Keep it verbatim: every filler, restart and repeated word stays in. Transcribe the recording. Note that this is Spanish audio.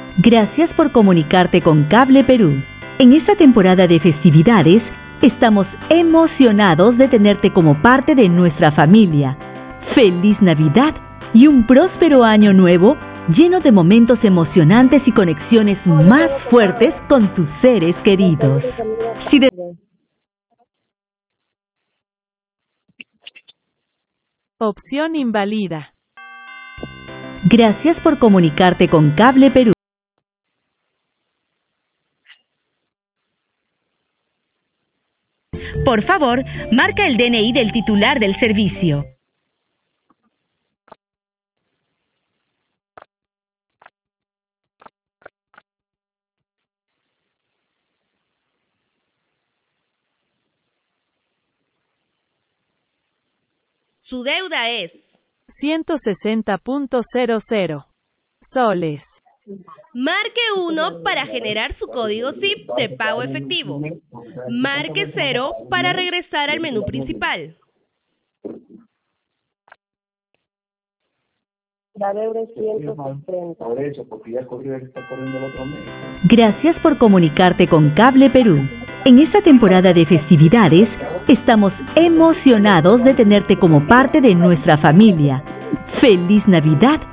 Gracias por comunicarte con Cable Perú. En esta temporada de festividades, estamos emocionados de tenerte como parte de nuestra familia. ¡Feliz Navidad y un próspero año nuevo lleno de momentos emocionantes y conexiones más fuertes con tus seres queridos! Si de- Opción inválida. Gracias por comunicarte con Cable Perú. Por favor, marca el D N I del titular del servicio. Su deuda es ciento sesenta punto cero cero soles. Marque uno para generar su código Z I P de pago efectivo. Marque cero para regresar al menú principal. La deuda es ciento treinta. Por eso, porque ya corrió, está corriendo el otro mes. Gracias por comunicarte con Cable Perú. En esta temporada de festividades, estamos emocionados de tenerte como parte de nuestra familia. ¡Feliz Navidad